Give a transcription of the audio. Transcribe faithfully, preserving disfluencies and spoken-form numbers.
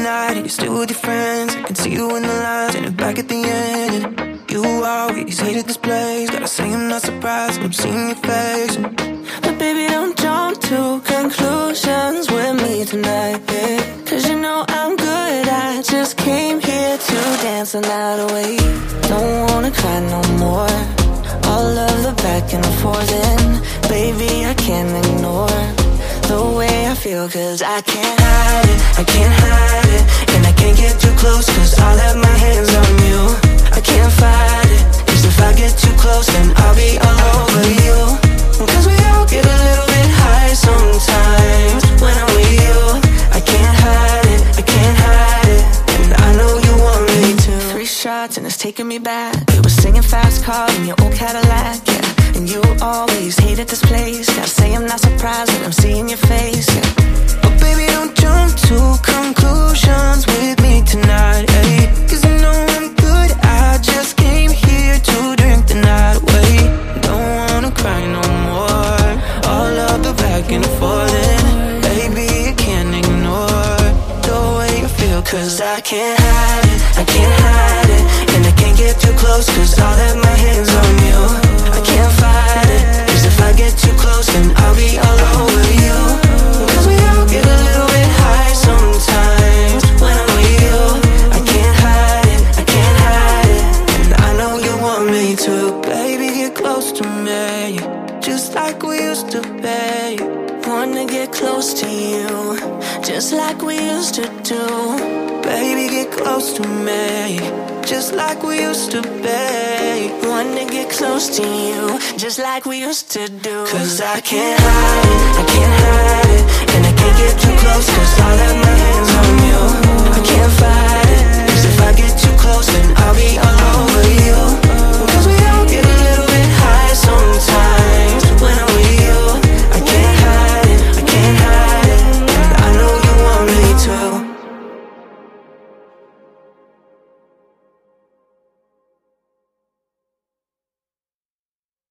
tonight and you're still with your friends. I can see you in the lines and back at the end. And you always hated this place. Gotta say I'm not surprised when I'm seeing your face. But baby, don't jump to conclusions with me tonight, yeah. Cause you know I'm good, I just came here to dance the night away. Don't wanna cry no more. All of the back and forth, and baby, I can't ignore the way I feel, cause I can't hide it, I can't hide it. And I can't get too close, cause I'll have my hands on you. I can't fight it, cause if I get too close, then I'll be all over you. Cause we all get a little bit high sometimes when I'm with you. I can't hide it, I can't hide it. And I know you want me to. Three shots and it's taking me back. We were singing fast car in your old Cadillac, yeah. And you always hated this place. Gotta say I'm not surprised that I'm seeing your face, yeah. But baby, don't jump to conclusions with me tonight, hey. Cause I know I'm good, I just came here to drink the night away. Don't wanna cry no more. All of the back and forth, and baby, I can't ignore the way you feel. Cause I can't hide it, I can't hide it. And I can't get too close, cause I'll have my hands on you. I can't fight it, cause if I get too close, then I'll be all over you. Cause we all get a little bit high sometimes when I'm with you. I can't hide it, I can't hide it. And I know you want me to. Baby, get close to me, just like we used to be. Wanna get close to you, just like we used to do. Baby, get close to me, just like we used to be. Wanna get close to you, just like we used to do. Cause I can't hide it, I can't hide it. And I can't get too close, cause I'll have my hands on you.